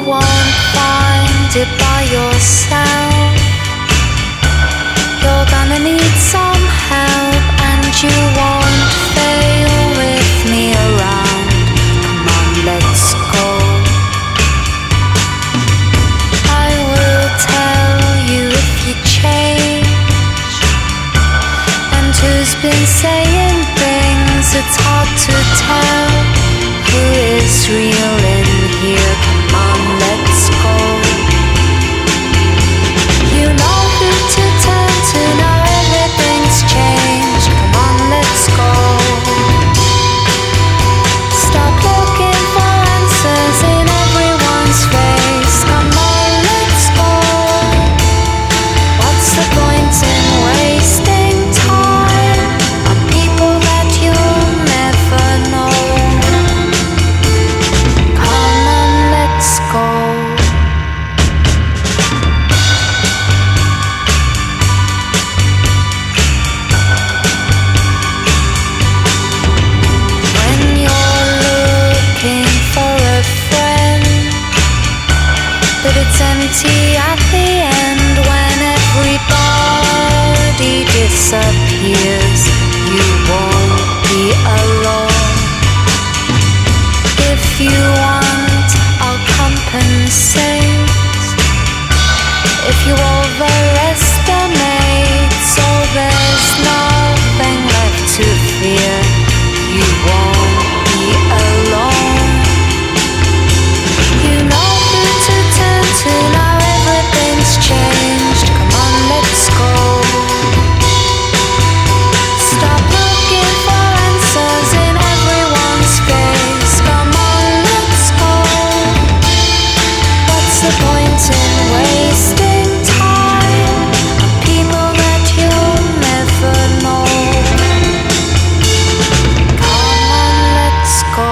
won't find it by yourself. You're gonna need some help, and you won't fail with me around. Come on, let's go. I will tell you if you change, and who's been saying things it's hard to tell. Who is real in here? Come on, let's go. You know who to turn to now, everything's changed. Come on, let's go. Stop looking for answers in everyone's face. Come on, let's go. What's the point in wasting time on people that you'll never know? Come on, let's go. When you're looking for a friend, but it's empty at the end. When everybody disappears, you won't be alone. If you want, I'll compensate. If you overestimate, so there's nothing left to fear. You won't be alone. You know who to turn to now, everything's changed. Come on, let's go. Stop looking for answers in everyone's face. Come on, let's go. What's the point in wasting time on people that you'll never know? Come on, let's go.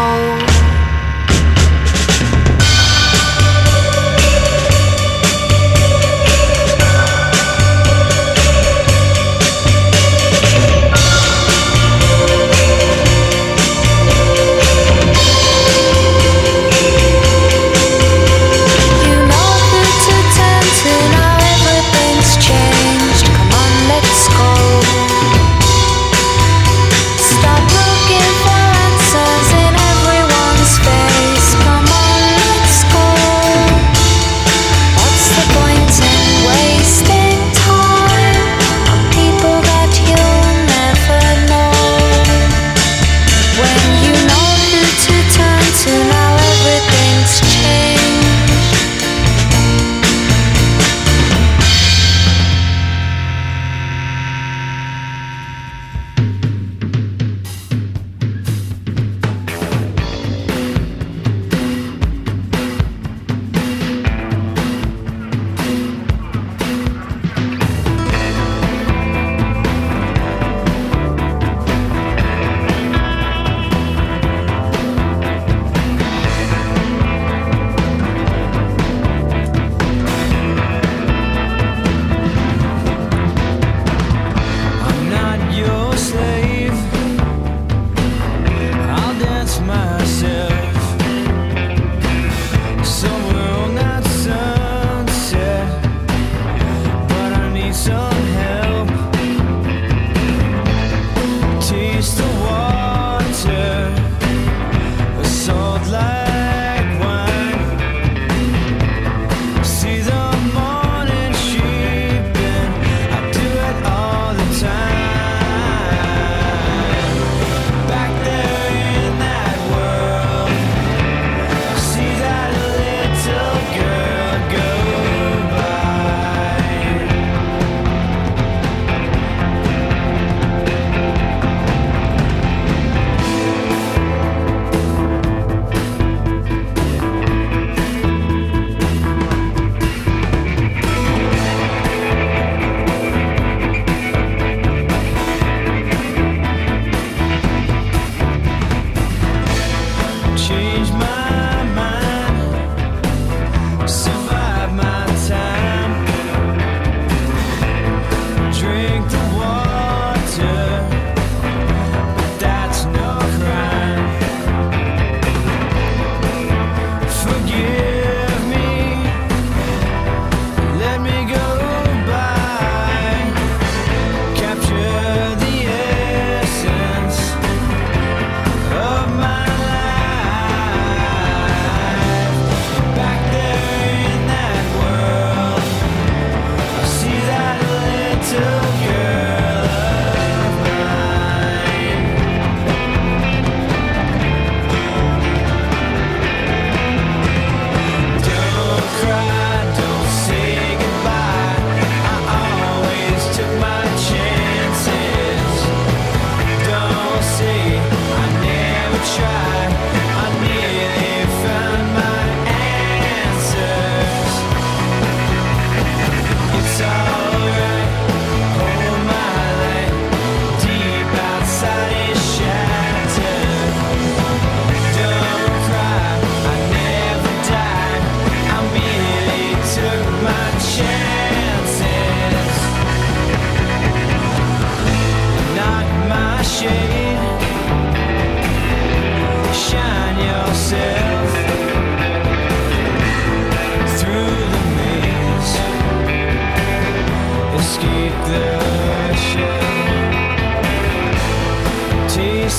You know who to turn to now, everything's changed. Come on, let's go. Stop looking for answers in everyone's face. Come on, let's go. What's the point in wasting time on people that you'll never know? When you know who to turn to now, everything's changed. I'm not your slave. I'll dance myself somewhere on that sunset, but I need some help. Taste the water, salt like wine. See the morning sheeping, I do it all the time. Back there in that world,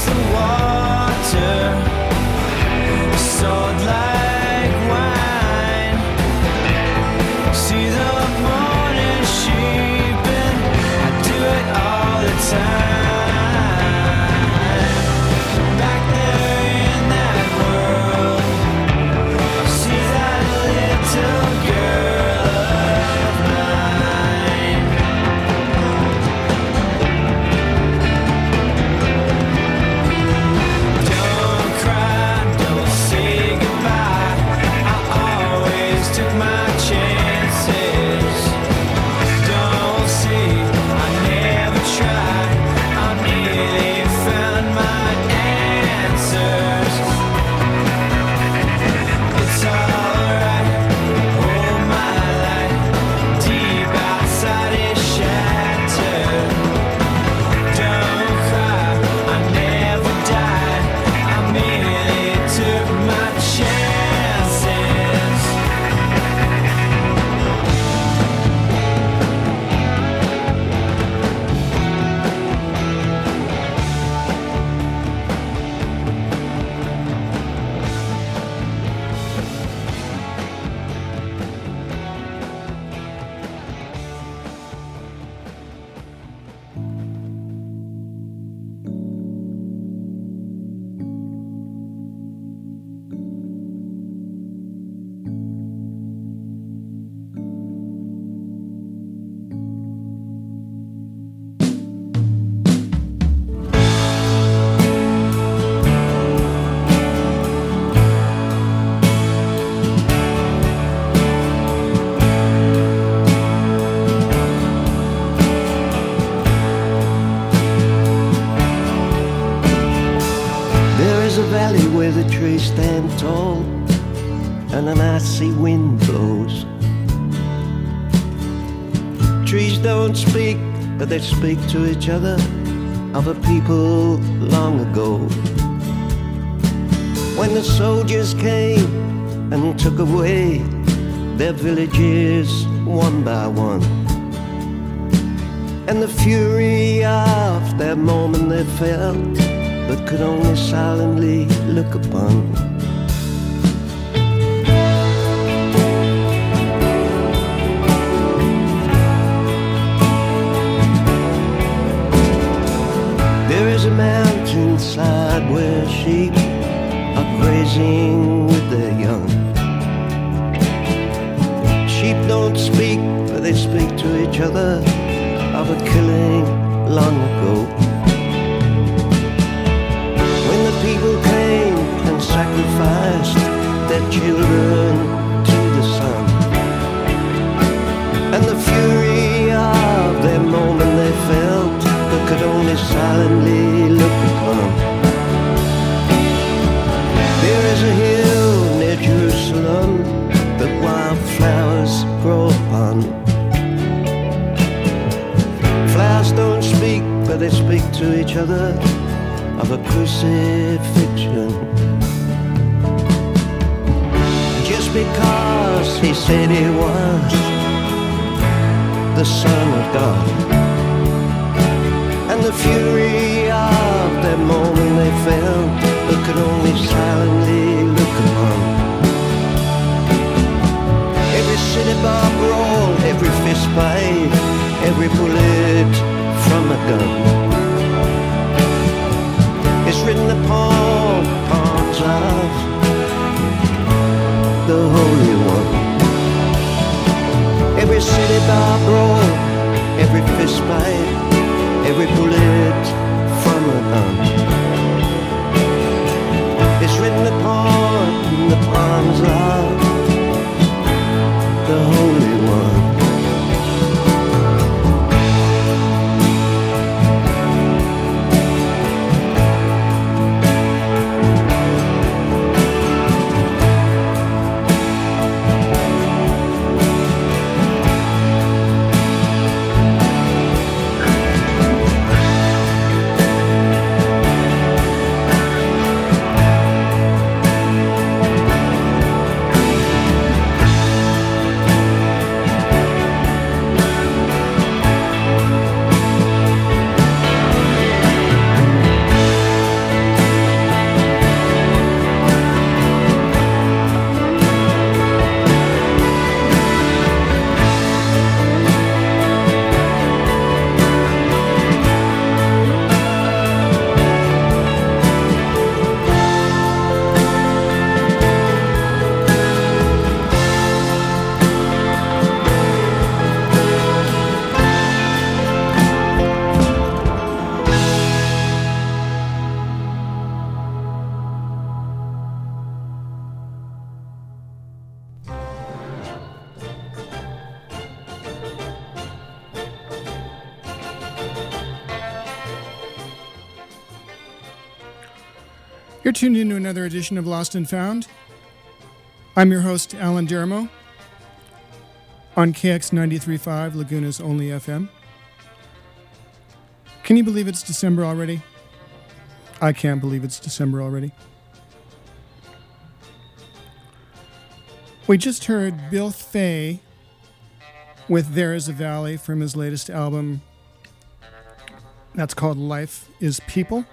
the water, salt like wine. See the morning sheep and I do it all the time. Back there in that world, I see that little girl of mine. Don't cry, don't say goodbye. I always took my chances. Don't see, I never tried. I nearly found my answers. It's alright, hold my light. Deep outside is shattered. Don't cry, I never died. I merely took my chances. There is a valley where the trees stand tall and an icy wind blows. Trees don't speak, but they speak to each other of a people long ago. When the soldiers came and took away their villages one by one, and the fury of that moment they felt, but could only silently look upon. There is a mountainside where sheep are grazing with their young. Sheep don't speak, but they speak to each other of a killing long ago. People came and sacrificed their children to the sun, and the fury of their moment they felt, but could only silently look upon. There is a hill near Jerusalem that wildflowers grow upon. Flowers don't speak, but they speak to each other of a crucifixion. Just because he said he was the Son of God, and the fury of that moment they felt, but could only silently look upon. Every city bar brawl, every fist fight, every bullet from a gun, it's written upon palms of the Holy One. Every city bar brawl, every fist fight, every bullet from a gun, it's written upon the palms of the Holy One. You're tuned in to another edition of Lost and Found. I'm your host, Alan Dermo, on KX 93.5, Laguna's only FM. Can you believe it's December already? I can't believe it's December already. We just heard Bill Fay with There Is a Valley from his latest album. That's called Life is People.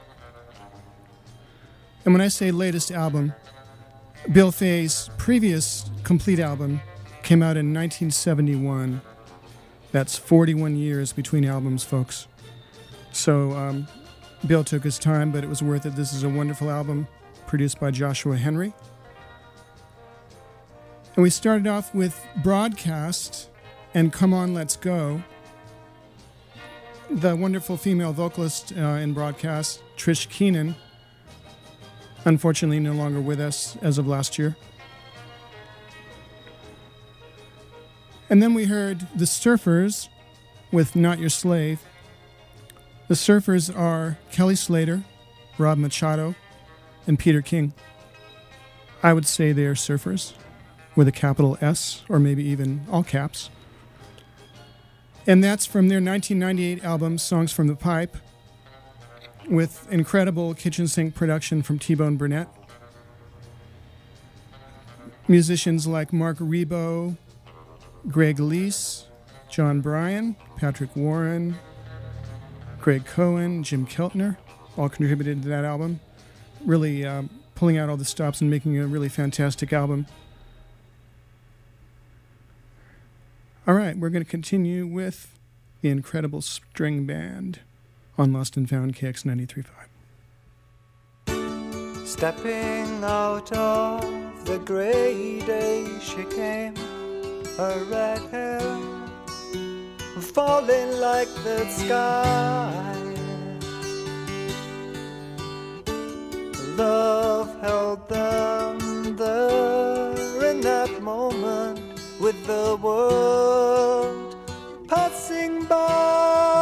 And when I say latest album, Bill Fay's previous complete album came out in 1971. That's 41 years between albums, folks. So Bill took his time, but it was worth it. This is a wonderful album produced by Joshua Henry. And we started off with Broadcast and Come On, Let's Go. The wonderful female vocalist in Broadcast, Trish Keenan, unfortunately no longer with us as of last year. And then we heard The Surfers with Not Your Slave. The Surfers are Kelly Slater, Rob Machado, and Peter King. I would say they are surfers with a capital S, or maybe even all caps. And that's from their 1998 album, Songs from the Pipe, with incredible kitchen sink production from T-Bone Burnett. Musicians like Mark Rebo, Greg Leese, John Bryan, Patrick Warren, Greg Cohen, Jim Keltner, all contributed to that album. Really pulling out all the stops and making a really fantastic album. All right, we're going to continue with the Incredible String Band on Lost and Found KX 93.5. Stepping out of the grey day, she came, her red hair falling like the sky. Love held them there in that moment, with the world passing by.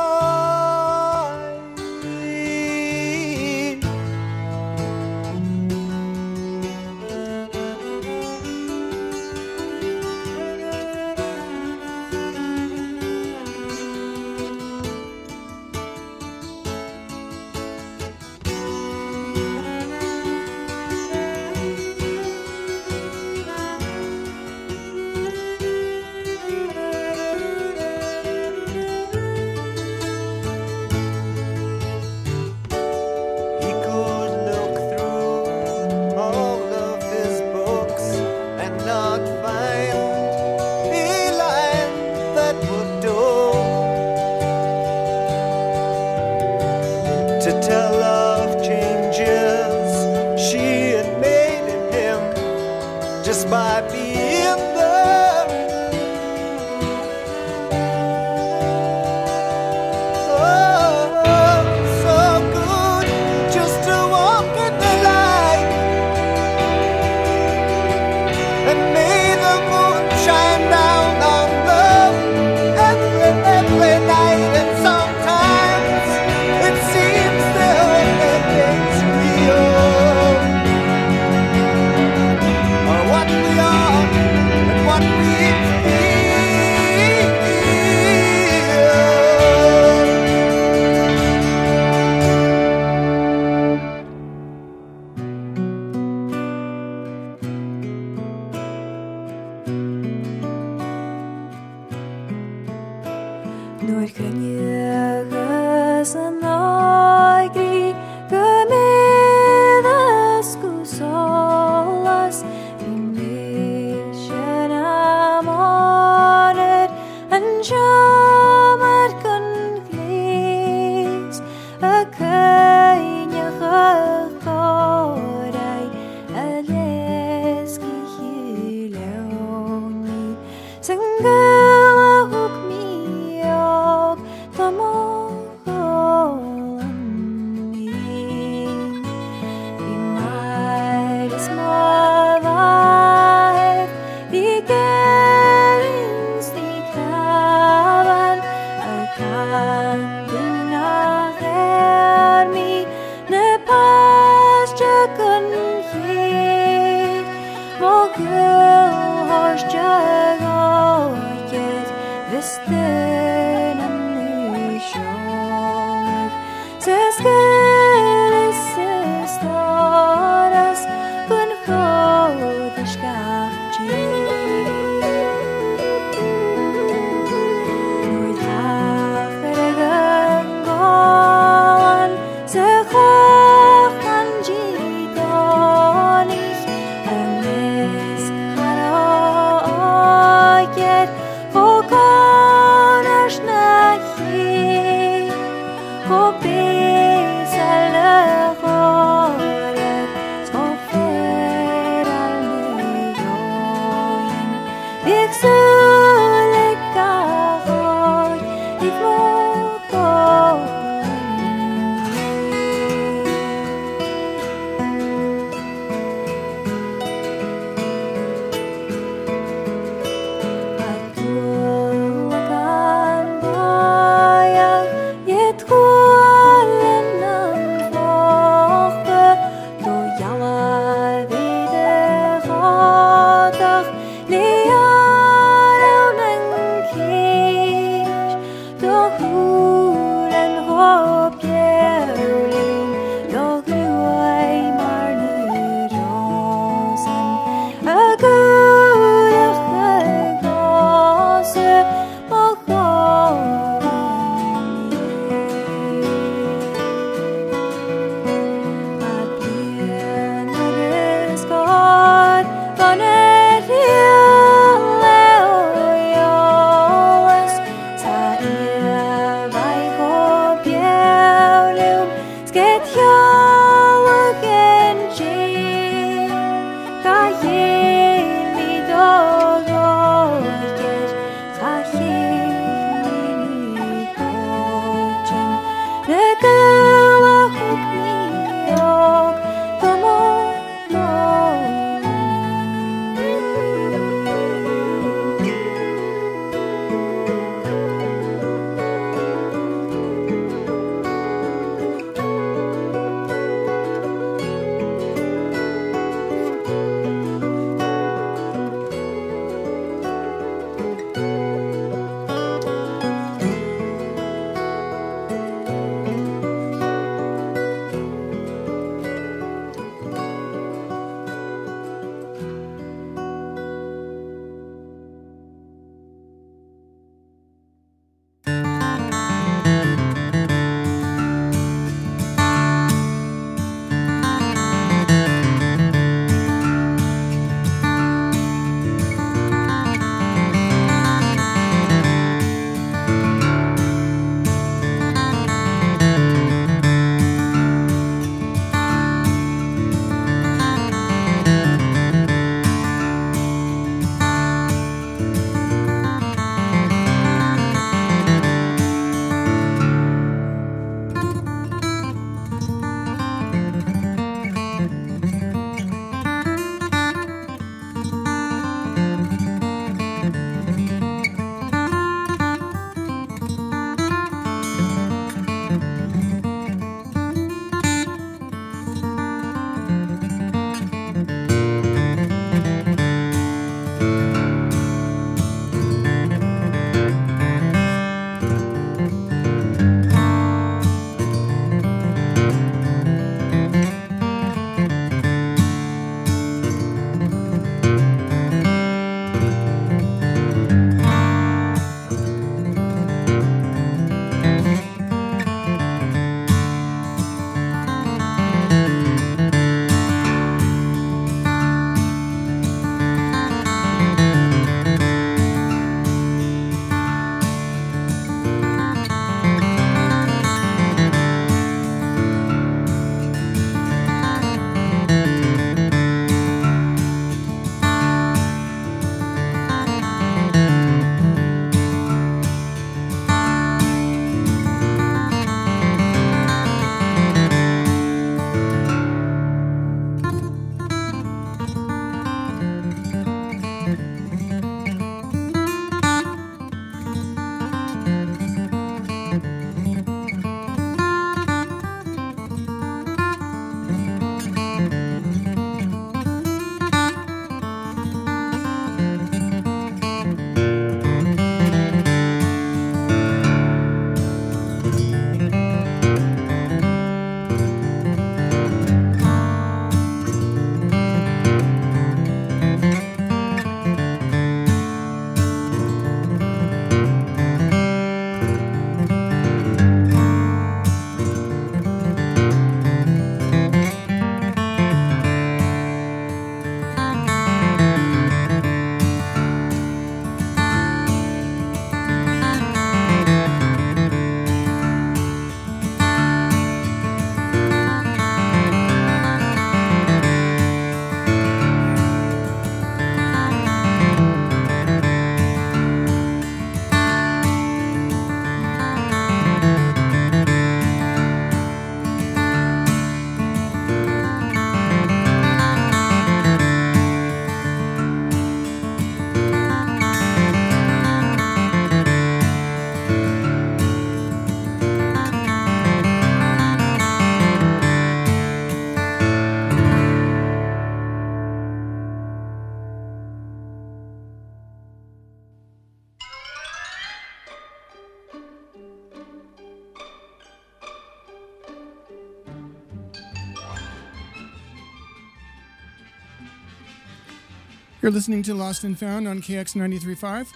You're listening to Lost and Found on KX 93.5.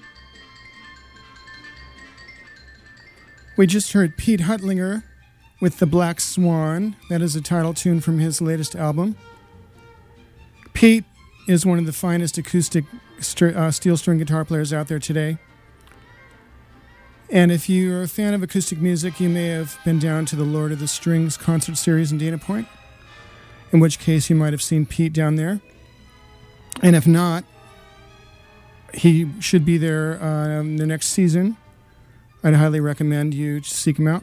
We just heard Pete Huttlinger with The Black Swan. That is a title tune from his latest album. Pete is one of the finest acoustic steel string guitar players out there today. And if you're a fan of acoustic music, you may have been down to the Lord of the Strings concert series in Dana Point, in which case you might have seen Pete down there. And if not, he should be there the next season. I'd highly recommend you seek him out.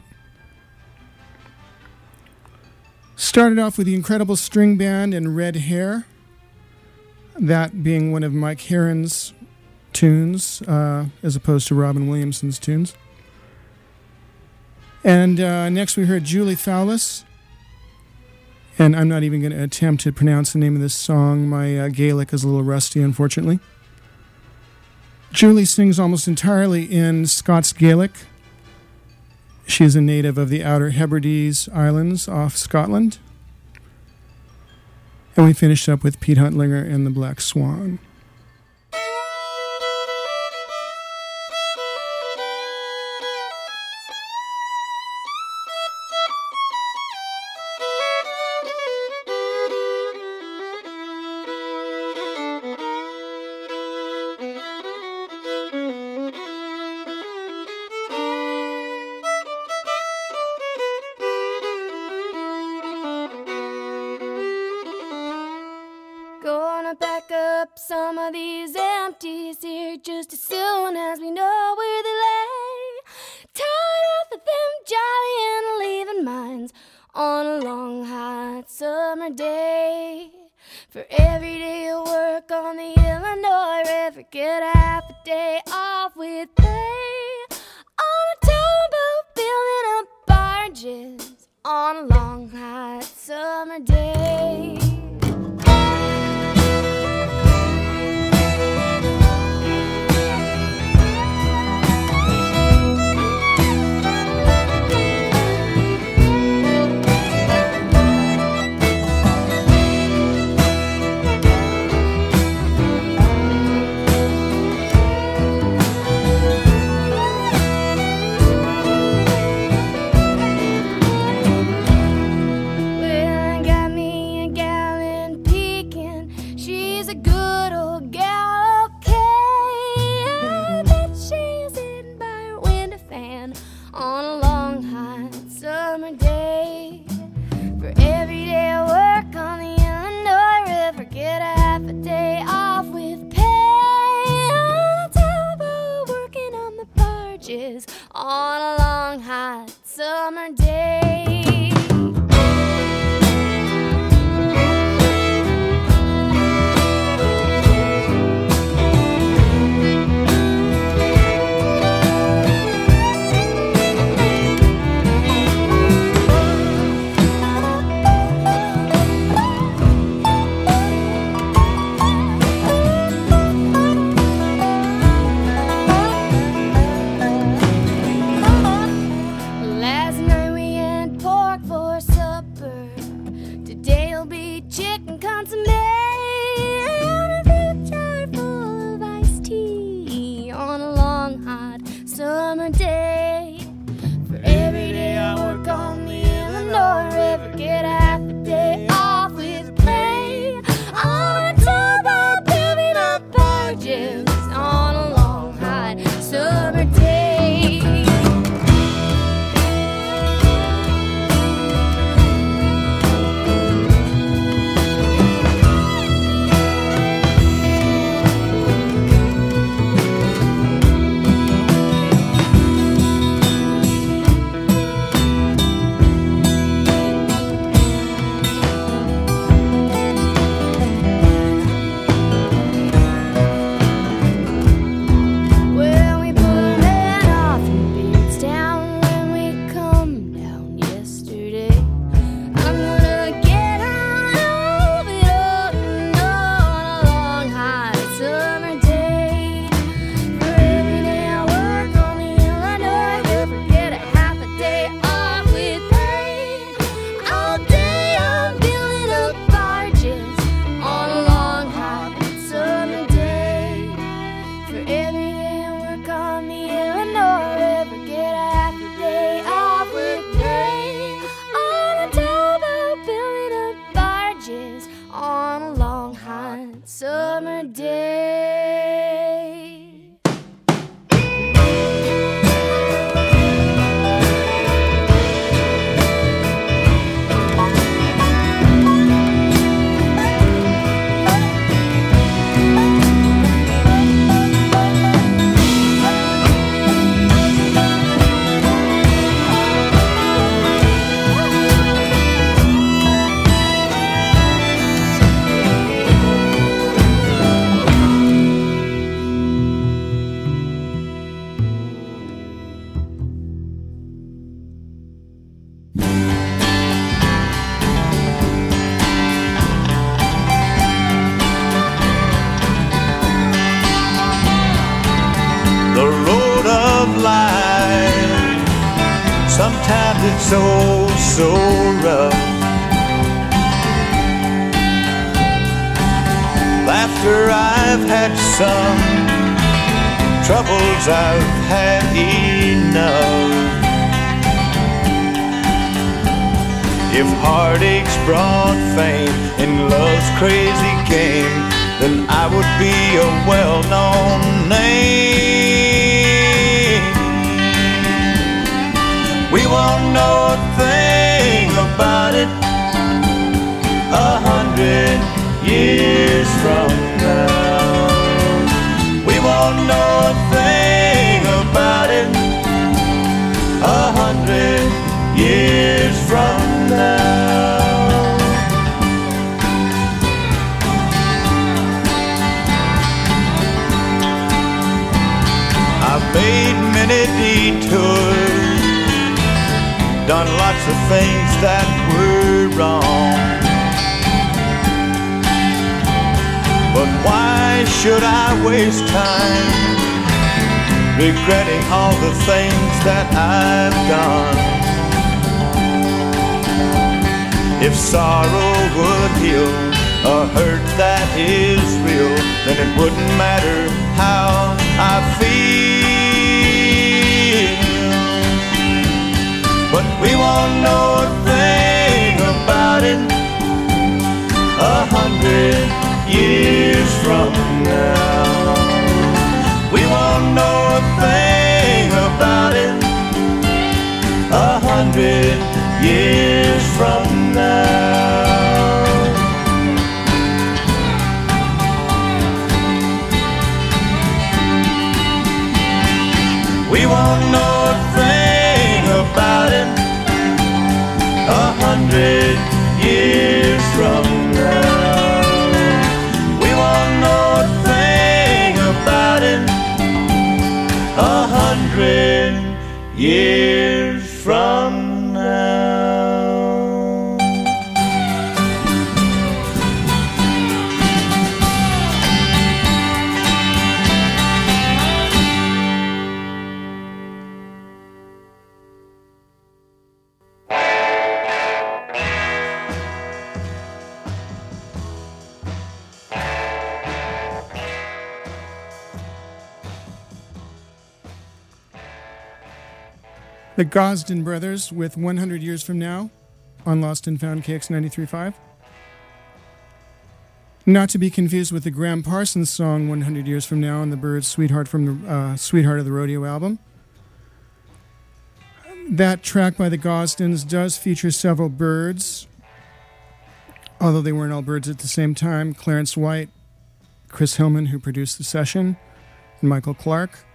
Started off with the incredible string band and Red Hair, that being one of Mike Herron's tunes as opposed to Robin Williamson's tunes. And next we heard Julie Fowlis, and I'm not even going to attempt to pronounce the name of this song. My Gaelic is a little rusty, unfortunately. Julie sings almost entirely in Scots Gaelic. She is a native of the Outer Hebrides Islands off Scotland. And we finished up with Pete Huttlinger and The Black Swan. Some of these empties here just as soon as we know where they lay. Tired of them jolly and leaving minds on a long hot summer day. For every day of work on the Illinois River, get half a day off with pay. On a towboat building up barges on a long hot summer day. On a long hot summer day. eyes on a long hot summer day. Sometimes it's so rough. Laughter, I've had some. Troubles, I've had enough. If heartaches brought fame in love's crazy game, then I would be a well-known name. We won't know a thing about it 100 years from now. We won't know a thing about it 100 years from now. I've made many detours, done lots of things that were wrong. But why should I waste time regretting all the things that I've done? If sorrow would heal a hurt that is real, then it wouldn't matter how I feel. But we won't know a thing about it 100 years from now. We won't know a thing about it 100 years from now. We won't know a thing about it 100 years from now. We won't know a thing about it 100 years from now. The Gosden Brothers with 100 Years From Now on Lost and Found KX 93.5. Not to be confused with the Graham Parsons song 100 Years From Now on the Byrds' Sweetheart from the Sweetheart of the Rodeo album. That track by the Gosdens does feature several Byrds, although they weren't all Byrds at the same time. Clarence White, Chris Hillman, who produced the session, and Michael Clark.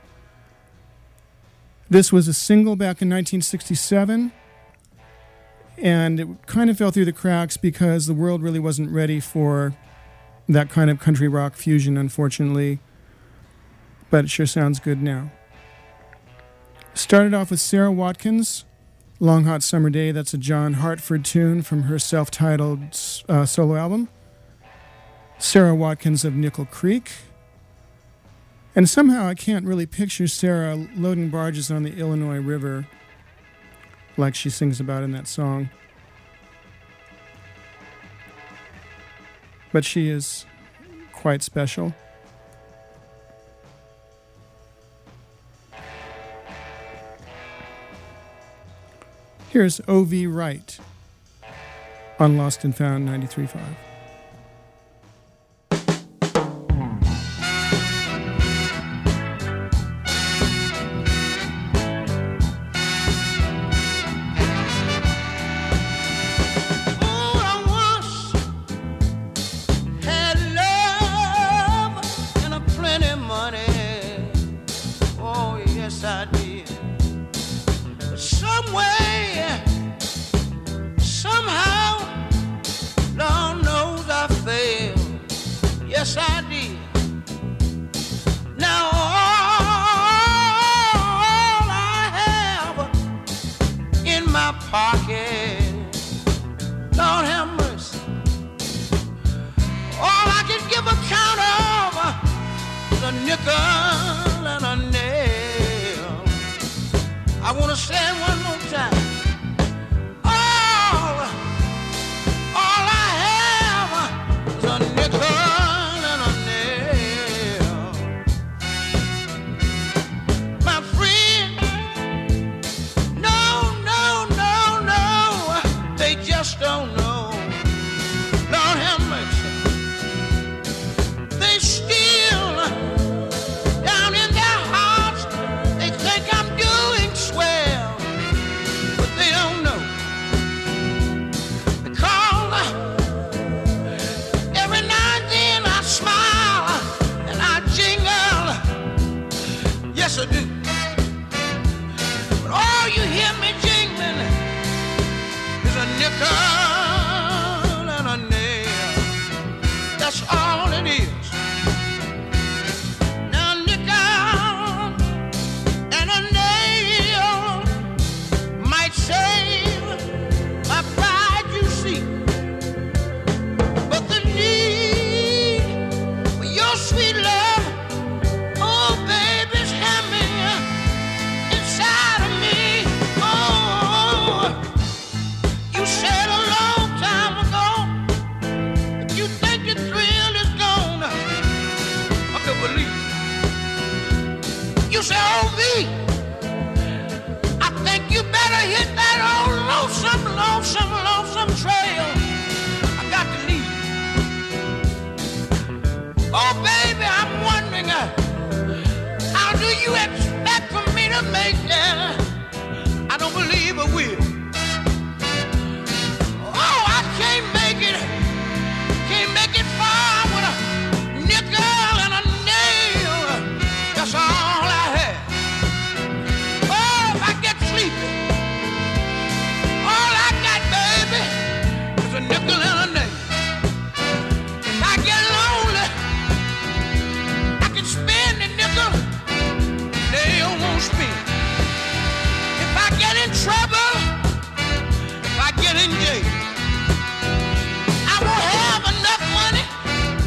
This was a single back in 1967, and it kind of fell through the cracks because the world really wasn't ready for that kind of country rock fusion, unfortunately, but it sure sounds good now. Started off with Sarah Watkins, Long Hot Summer Day. That's a John Hartford tune from her self-titled solo album. Sarah Watkins of Nickel Creek. And somehow I can't really picture Sarah loading barges on the Illinois River like she sings about in that song. But she is quite special. Here's O.V. Wright on Lost and Found 93.5. Yes, I did. Now all I have in my pocket, Lord have mercy, all I can give account of is a nickel and a nail. I want to say it one more time. All I have is a nickel and a nail. My friend, no, they just don't know. Lord have mercy. They still, down in their hearts, they think I'm doing swell, but they don't know. Because every now and then I smile and I jingle. Yes, I do. But all you hear me jingling is a nickel and a nail. That's all it is. Now nickel and a nail might save my pride, you see, but the need for your sweet love, oh baby's hammering inside of me. Oh, you said a long time ago, if you think the thrill is gone, I can believe it. You said, oh V, I think you better hit that old lonesome trail. I got to leave. Oh baby, I'm wondering, how do you expect for me to make that? I don't believe I will. Oh, I can't make it far with a nickel and a nail. That's all I have. Oh, if I get sleepy, all I got, baby, is a nickel and a nail. If I get lonely, I can spend the nickel, nail won't spin. If I get in trouble, if I get in jail, I won't have enough money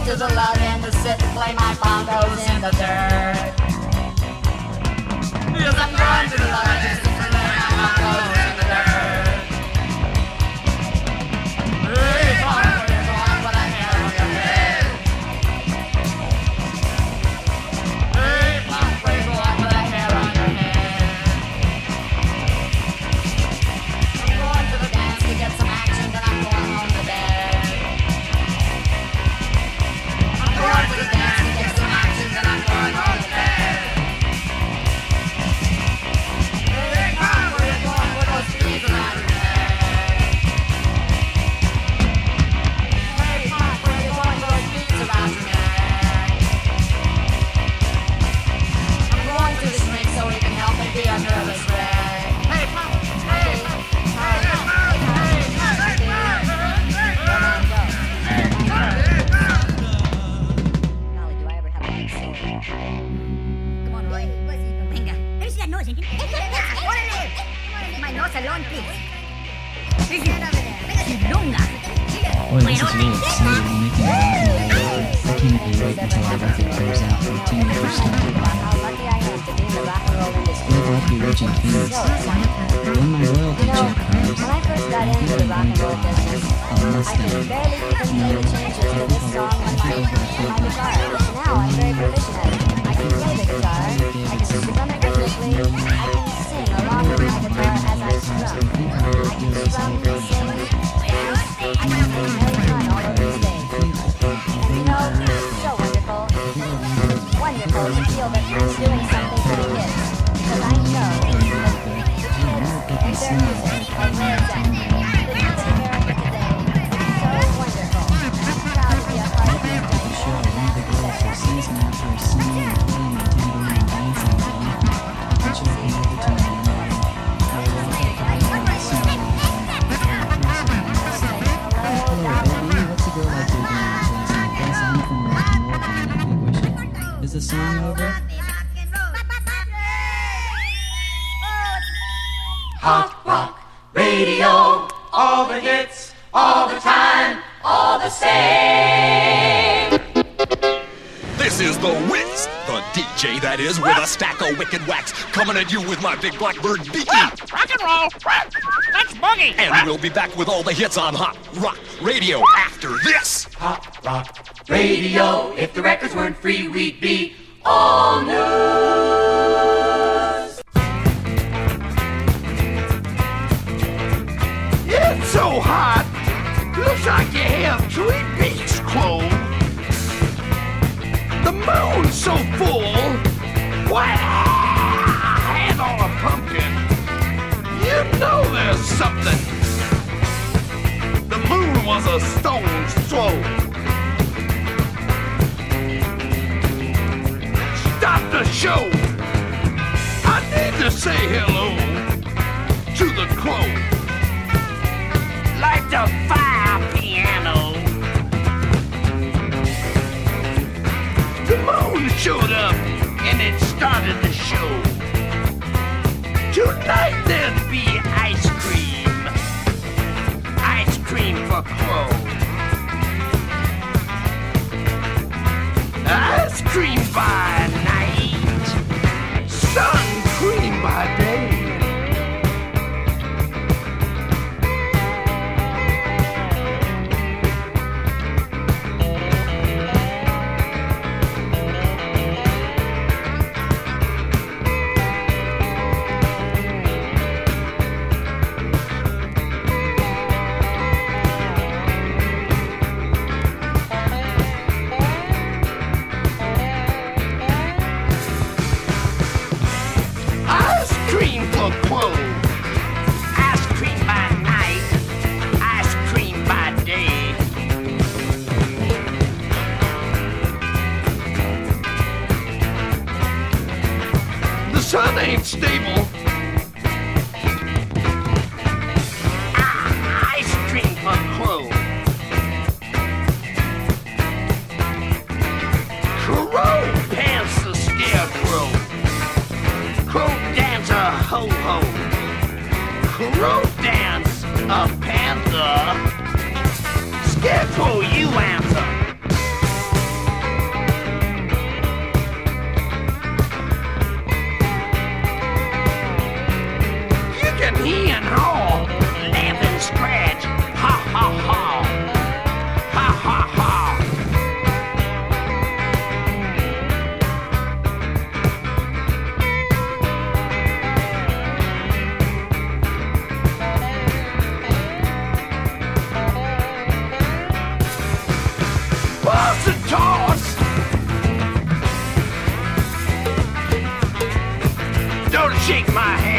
to the love to sit and play my bongos in the dirt. Yes, I'm going to the love to sit and play my bongos in the dirt. Hey, bongo, you go on with a hair on your head. Hey, bongo, you go on with a hair on your head. I'm going to the dance to get some action, then I'm going home to bed. I'm going to the dance to get some action, then I'm going home to bed. Hey, mom, where you going with those beads around your neck? Hey, mom, where you going with those beads around your neck? I'm going to the shrink so he can help me be a nervous wreck. Hey, mom, hey, Golly, do I ever have a bad story? Come on, Roy. Venga. Let me see that nose, Agent. Órale. My nose alone, please. Chilonga. Boy, this is really exciting. I can't wait until our record comes out from Teenager Stuff. We'd like to be reaching Phoenix. When my royalty check comes, When I first got into the rock and roll business, a Mustang. I could barely even play the changes to this song on my guitar. Now I'm very proficient at it. I can play the guitar, I can strum it rhythmically, I can sing along with my guitar as I strum. I can strum and sing, dance, I can have very fun all over the stage. And you know, it's so wonderful. It's wonderful to feel that I'm doing something for the kids. Because I know that the kids and their music are where it's at. The youth of America today is so wonderful. I'm proud to be a part of their The show, one of the girls who sings and after her singing and playing and tambourine and dancing and dancing, the children over to my mom. Hello, baby. What's the girl like you're doing? She said, "Guess I'm from rock and roll band." I think we should. Is the song over? Hot rock radio, all the hits, all the time, all the same. This is the Wiz, the DJ that is with a stack of wicked wax, coming at you with my big blackbird beaky. Rock and roll. Let's boogie. And we'll be back with all the hits on Hot Rock Radio after this. Hot rock radio, if the records weren't free, we'd be all news. It's so hot. Looks like you have Twin Peaks clothes. The moon's so full. Wow! Hand on a pumpkin. You know there's something. The moon was a stone's throw. Stop the show. I need to say hello to the crow. Like the fire piano. The moon showed up and it started the show. Tonight there'll be ice cream. Ice cream for Crow. Ice cream by night. Sun cream by day. Sun ain't stable. Ice cream for Crow. Crow pants the scarecrow. Crow dance a ho-ho. Crow dance a panther. Scarecrow, you answer.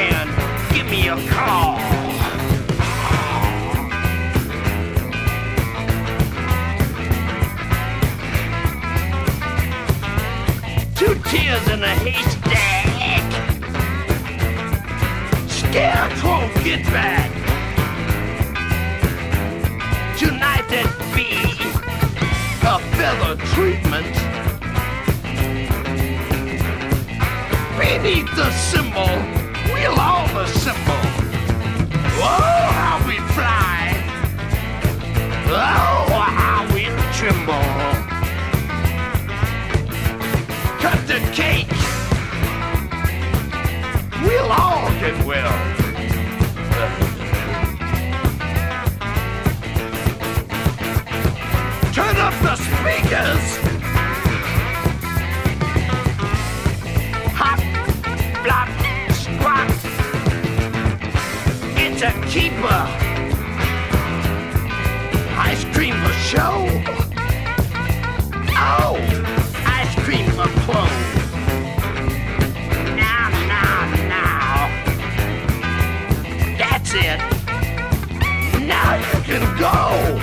band, give me a call. Two tears in a haystack. Scarecrow, get back. Tonight there'd be a feather treatment. Beneath the symbol, we'll all assemble. Oh, how we fly. Oh, how we tremble. Cut the cake. We'll all get well. Turn up the speakers. Hop, flop, squat. It's a keeper. Ice cream for show. Oh, ice cream for clothes. Now. That's it. Now you can go.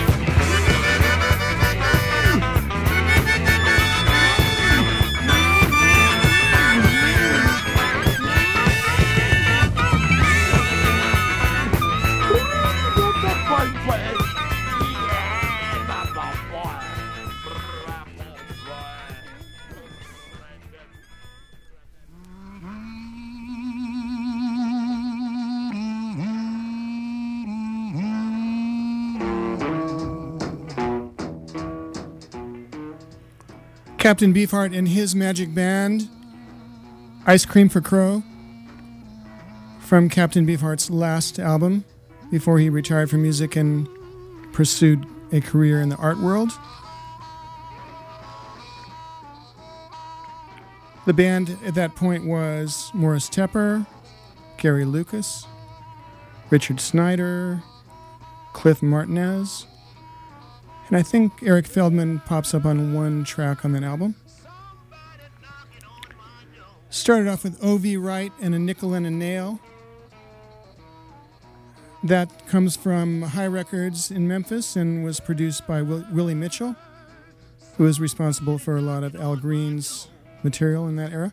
Captain Beefheart and his magic band, Ice Cream for Crow, from Captain Beefheart's last album before he retired from music and pursued a career in the art world. The band at that point was Morris Tepper, Gary Lucas, Richard Snyder, Cliff Martinez, and I think Eric Feldman pops up on one track on that album. Started off with O.V. Wright and A Nickel and a Nail. That comes from High Records in Memphis and was produced by Willie Mitchell, who was responsible for a lot of Al Green's material in that era.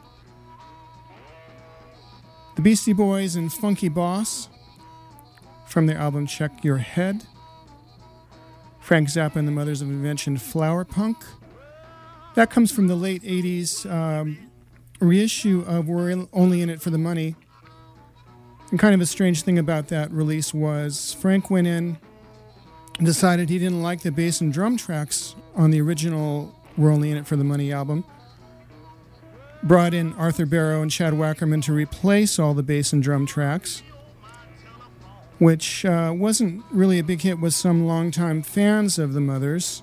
The Beastie Boys and Funky Boss from their album Check Your Head. Frank Zappa and the Mothers of Invention, Flower Punk. That comes from the late 80s reissue of We're Only in It for the Money. And kind of a strange thing about that release was Frank went in and decided he didn't like the bass and drum tracks on the original We're Only in It for the Money album. Brought in Arthur Barrow and Chad Wackerman to replace all the bass and drum tracks, which wasn't really a big hit with some longtime fans of the Mothers.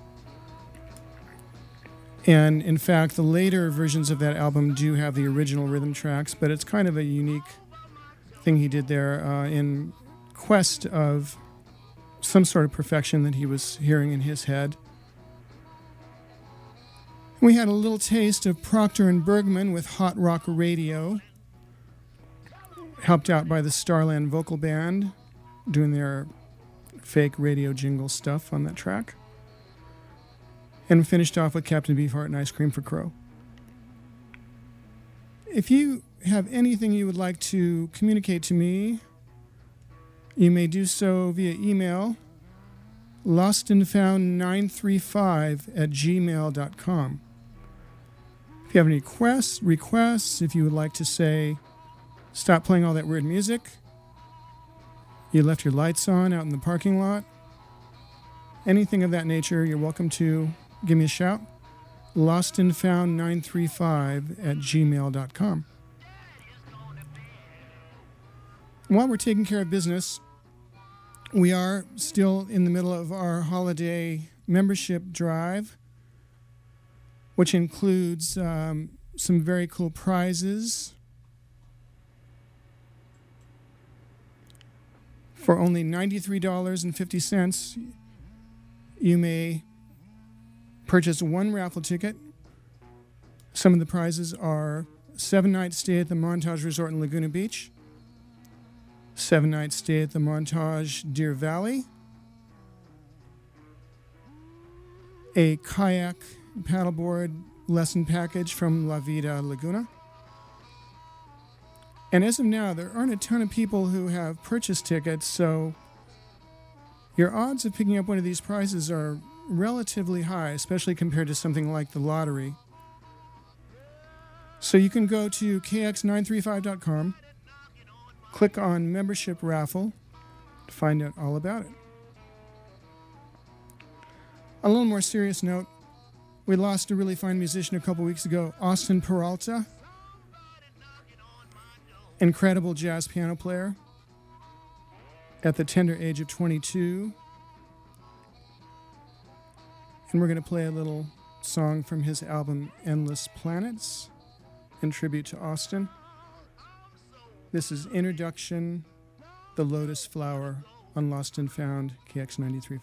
And in fact, the later versions of that album do have the original rhythm tracks, but it's kind of a unique thing he did there in quest of some sort of perfection that he was hearing in his head. We had a little taste of Procter & Bergman with Hot Rock Radio, helped out by the Starland Vocal Band, doing their fake radio jingle stuff on that track. And finished off with Captain Beefheart and Ice Cream for Crow. If you have anything you would like to communicate to me, you may do so via email, lostandfound935@gmail.com. If you have any requests, if you would like to say, stop playing all that weird music, you left your lights on out in the parking lot, anything of that nature, you're welcome to give me a shout. lostandfound935@gmail.com. While we're taking care of business, we are still in the middle of our holiday membership drive, which includes some very cool prizes. For only $93.50, you may purchase one raffle ticket. Some of the prizes are 7-night stay at the Montage Resort in Laguna Beach, 7-night stay at the Montage Deer Valley, a kayak paddleboard lesson package from La Vida Laguna. And as of now, there aren't a ton of people who have purchased tickets, so your odds of picking up one of these prizes are relatively high, especially compared to something like the lottery. So you can go to kx935.com, click on Membership Raffle to find out all about it. On a little more serious note, we lost a really fine musician a couple weeks ago, Austin Peralta, incredible jazz piano player at the tender age of 22. And we're going to play a little song from his album Endless Planets in tribute to Austin. This is Introduction, The Lotus Flower on Lost and Found, KX 93.5.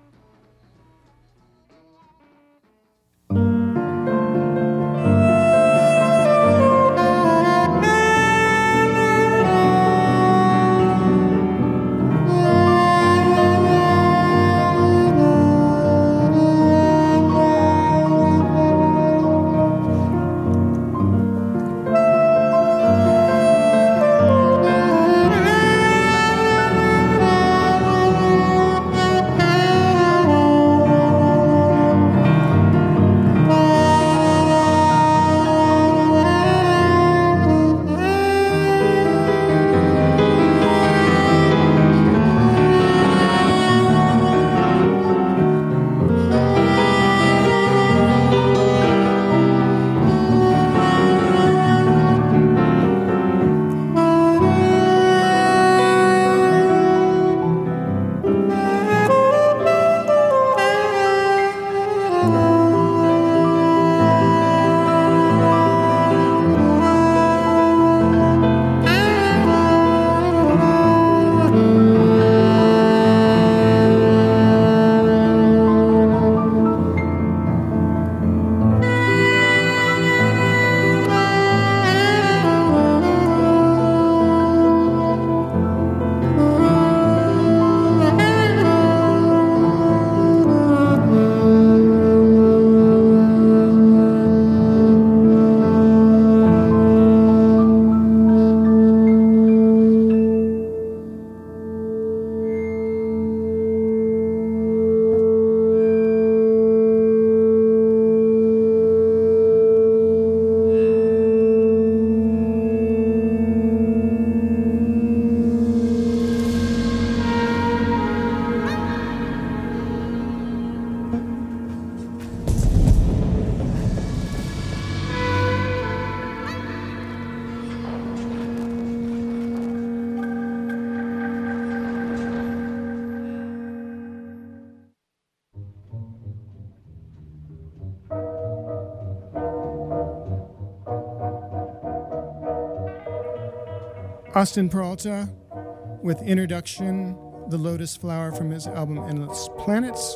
Austin Peralta with Introduction, The Lotus Flower from his album Endless Planets.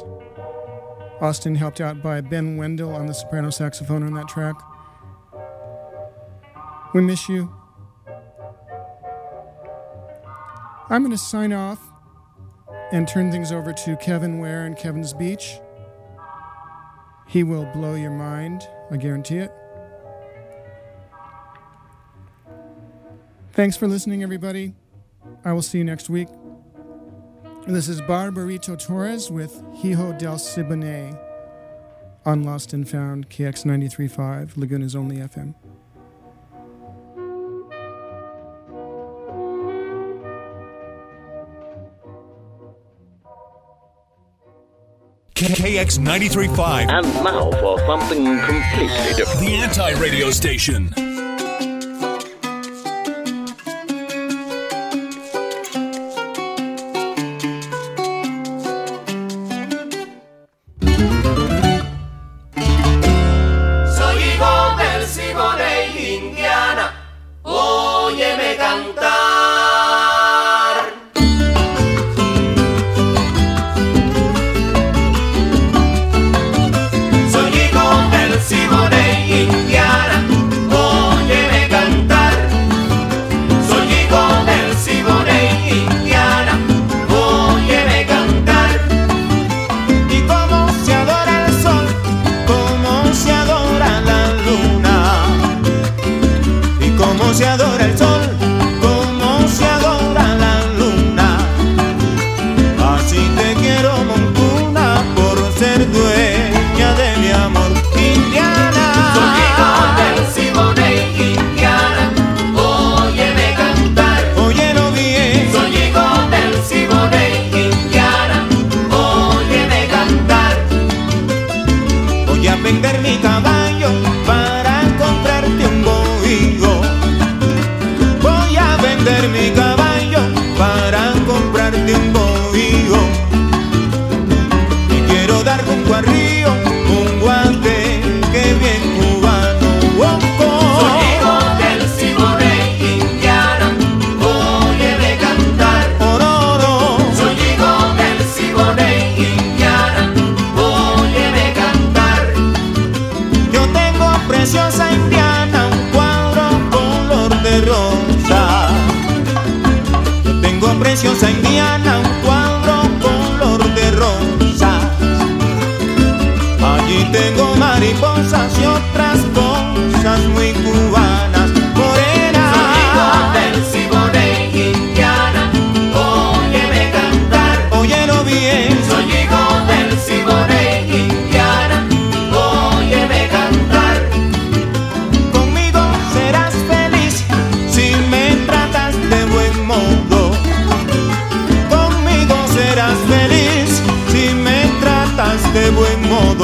Austin helped out by Ben Wendell on the soprano saxophone on that track. We miss you. I'm going to sign off and turn things over to Kevin Ware and Kevin's Beach. He will blow your mind, I guarantee it. Thanks for listening, everybody. I will see you next week. This is Barbarito Torres with Hijo del Siboney on Lost and Found, KX 93.5, Laguna's only FM. KX 93.5. And now for something completely different. The anti-radio station. Soy hijo del Siboney, Indiana, óyeme cantar. Siboney, Indiana, oh. preciosa indiana, un cuadro color de rosas. Allí tengo mariposas y otras cosas muy cubanas, morenas. Soy hijo del Siboney, Indiana, óyeme cantar. Óyelo bien. Soy hijo del Siboney, Indiana, óyeme cantar. Conmigo serás feliz si me tratas de buen modo. Conmigo serás feliz si me tratas de buen modo.